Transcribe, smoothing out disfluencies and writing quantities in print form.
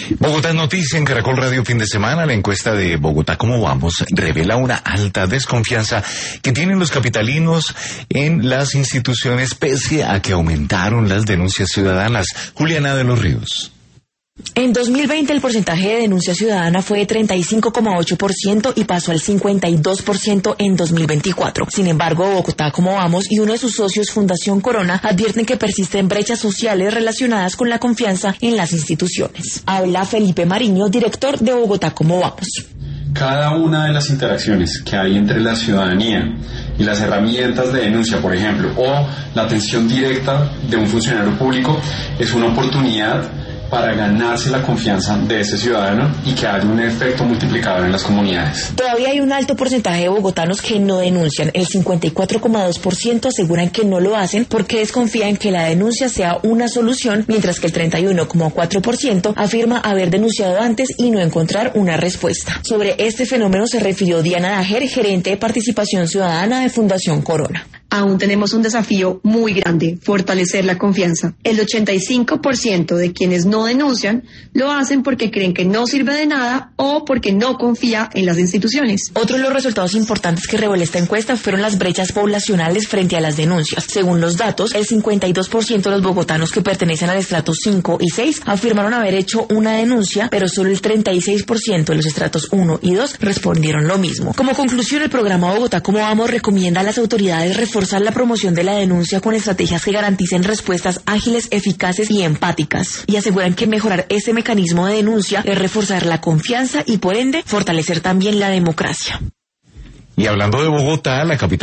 Bogotá Noticia en Caracol Radio fin de semana. La encuesta de Bogotá ¿Cómo vamos? Revela una alta desconfianza que tienen los capitalinos en las instituciones pese a que aumentaron las denuncias ciudadanas. Juliana de los Ríos. En 2020 el porcentaje de denuncia ciudadana fue de 35,8% y pasó al 52% en 2024. Sin embargo, Bogotá ¿Cómo vamos? Y uno de sus socios, Fundación Corona, advierten que persisten brechas sociales relacionadas con la confianza en las instituciones. Habla Felipe Mariño, director de Bogotá ¿Cómo vamos? Cada una de las interacciones que hay entre la ciudadanía y las herramientas de denuncia, por ejemplo, o la atención directa de un funcionario público, es una oportunidad para ganarse la confianza de ese ciudadano y que haya un efecto multiplicador en las comunidades. Todavía hay un alto porcentaje de bogotanos que no denuncian. El 54,2% aseguran que no lo hacen porque desconfían que la denuncia sea una solución, mientras que el 31,4% afirma haber denunciado antes y no encontrar una respuesta. Sobre este fenómeno se refirió Diana Dajer, gerente de participación ciudadana de Fundación Corona. Aún tenemos un desafío muy grande, fortalecer la confianza. El 85% de quienes no denuncian lo hacen porque creen que no sirve de nada o porque no confía en las instituciones. Otro de los resultados importantes que reveló esta encuesta fueron las brechas poblacionales frente a las denuncias. Según los datos, el 52% de los bogotanos que pertenecen al estrato 5 y 6 afirmaron haber hecho una denuncia, pero solo el 36% de los estratos 1 y 2 respondieron lo mismo. Como conclusión, el programa Bogotá ¿Cómo vamos? Recomienda a las autoridades reforzar la promoción de la denuncia con estrategias que garanticen respuestas ágiles, eficaces y empáticas, y aseguran que mejorar ese mecanismo de denuncia es reforzar la confianza y por ende fortalecer también la democracia. Y hablando de Bogotá, la capital